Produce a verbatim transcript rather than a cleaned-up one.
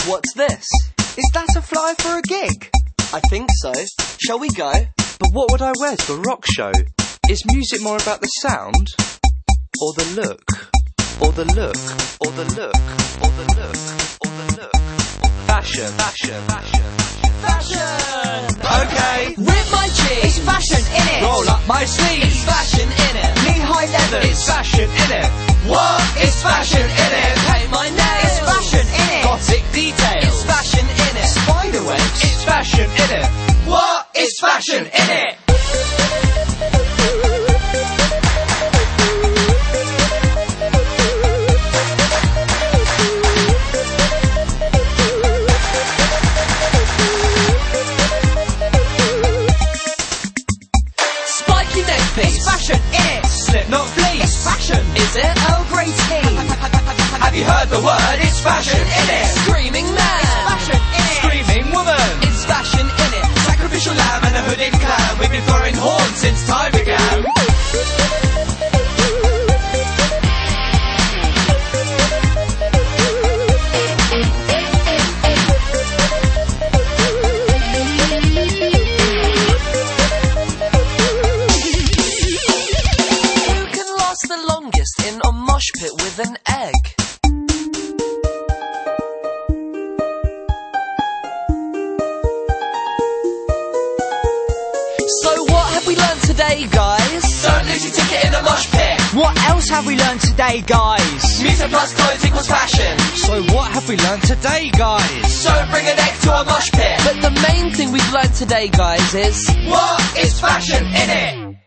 What's this? Is that a flyer for a gig? I think so. Shall we go? But what would I wear to a rock show? Is music more about the sound? Or the look? Or the look? Or the look? Or the look? Or the look? Fashion, fashion, fashion, fashion! Okay! Rip my jeans! It's fashion, innit? Roll up my sleeves! It's fashion, innit? Knee-high leathers! It's fashion, innit? What? It's fashion, innit? Paint my nails! It's fashion, innit? Gothic details! It's fashion, innit? Spiderwebs! It's fashion, innit? What? It's fashion, innit? Spiky neckpiece! It's fashion, innit? Slipknot fleece! It's fashion! Is it? Earl Grey tea! Have you heard the word? It's fashion, innit? Screaming man! Fashion, innit? Screaming woman! It's fashion, innit? Sacrificial lamb and a hooded clown. We've been throwing horns since time began. Who can last the longest in a mosh pit with an egg? So what have we learned today, guys? Don't lose your ticket in a mosh pit. What else have we learned today, guys? Music plus clothes equals fashion. So what have we learned today, guys? Don't bring an egg to a mosh pit. But the main thing we've learned today, guys, is what is fashion, innit?